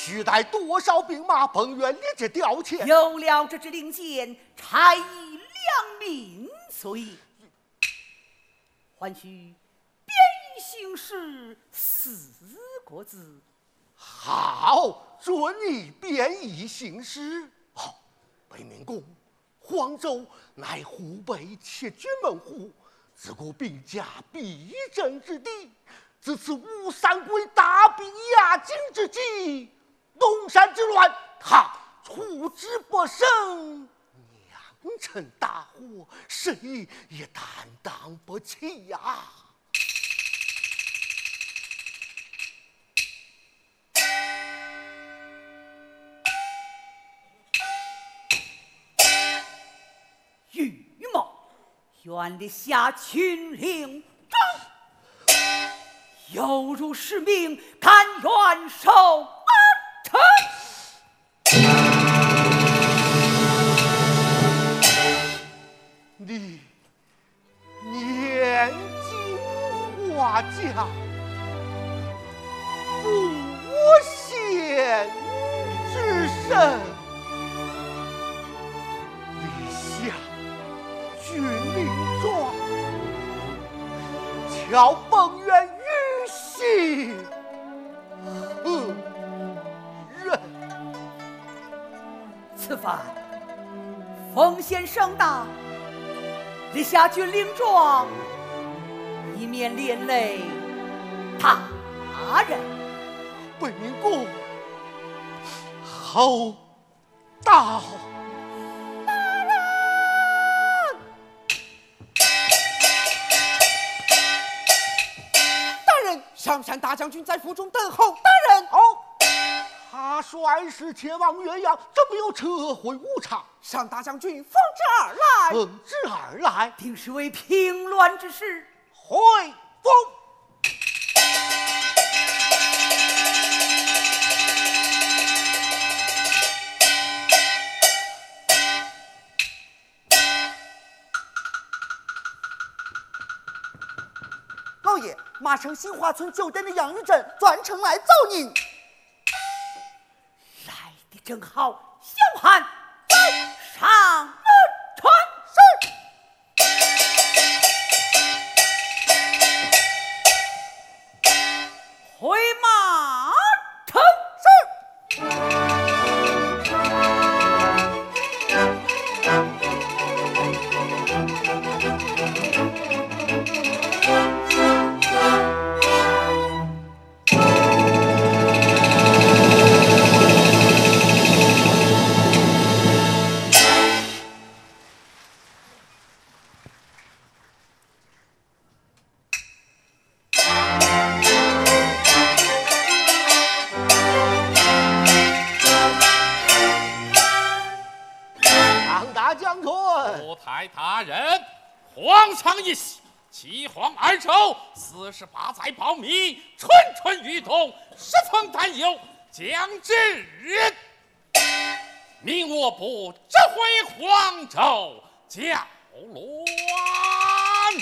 需带多少兵马？本院立即调遣。 有了这支令箭，差役良民遂，还需便衣行事4个字。 好，遵你便衣行事。好，北冥公，黄州乃湖北且军门户，自古兵家必争之地。自此吴三桂大兵压境之际，东山之乱，他处之不慎，酿成大祸，谁也担当不起呀。 预谋，愿立下群令状，有如使命，甘愿受臣。 你年近花甲，不贤之身，立下军令状，瞧本院于心何忍？ 此番风险盛大，立下军令状，以免连累他人。 北冥公，厚道。 上山大将军在府中等候。大人， 好，他率师前往岳阳，怎么又撤回武昌？ 上大将军奉旨而来。 奉旨而来， 定是为平乱之事。 回奉。 老爷，马上新华村久等的杨玉珍专程来奏您。 来的正好，小汉上门传。回马城。 大人，皇上一喜，齐皇二州48载保密，蠢蠢欲动，十分担忧，将至命我部指挥黄州搅乱。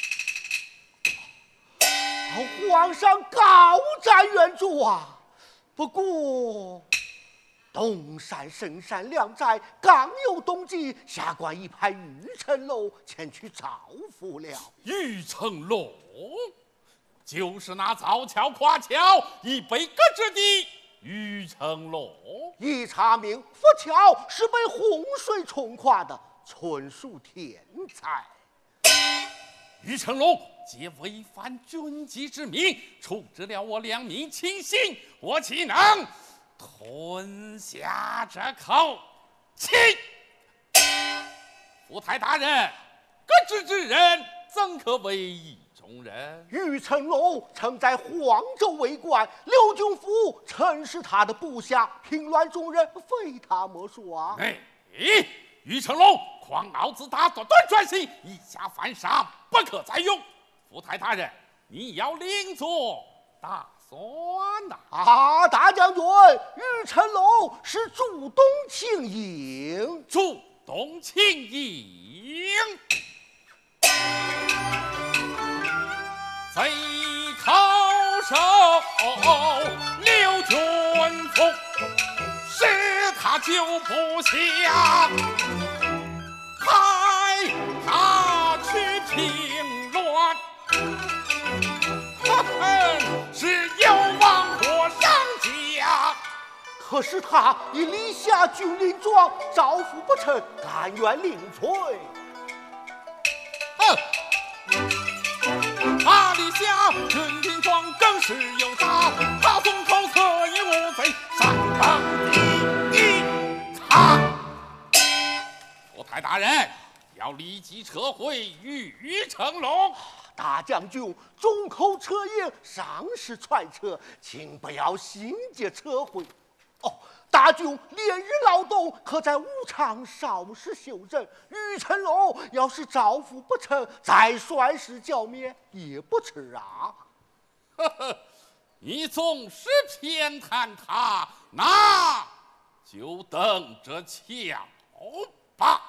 皇上高瞻远瞩啊！不过东山、深山两寨刚有动静，下官已派玉成龙前去招抚了。 玉成龙就是那造桥垮桥以北阁之地玉成龙。 一查明，浮桥是被洪水冲垮的，纯属天才。 玉成龙皆违反军纪之命，处置了我2名亲信，我岂能吞下这口气？福太大人，革职之人怎可为意中人？ 玉成龙曾在黄州为官，刘军府曾是他的部下，平乱中人非他莫属啊！ 玉成龙狂傲自大，断断专行，以下犯上，不可再用。福太大人，你要另作打算呐！ 大将军，玉成龙是主动请缨， 主动请缨，贼靠手刘军府。 冲，使他就不下，害他去平乱。是有亡国上家。 可是他已立下军令状，招抚不成，甘愿领罪。 他立下军令状，更是有诈。他封口恻隐无罪，上榜第一。国太大人要立即撤回玉成龙。 大将军众口车言，上是传车，请不要心急撤回。大军连日劳动，可在武场稍事休整。于成龙要是招抚不成，再率师剿灭也不迟啊！ 你总是偏袒他，那就等着瞧吧。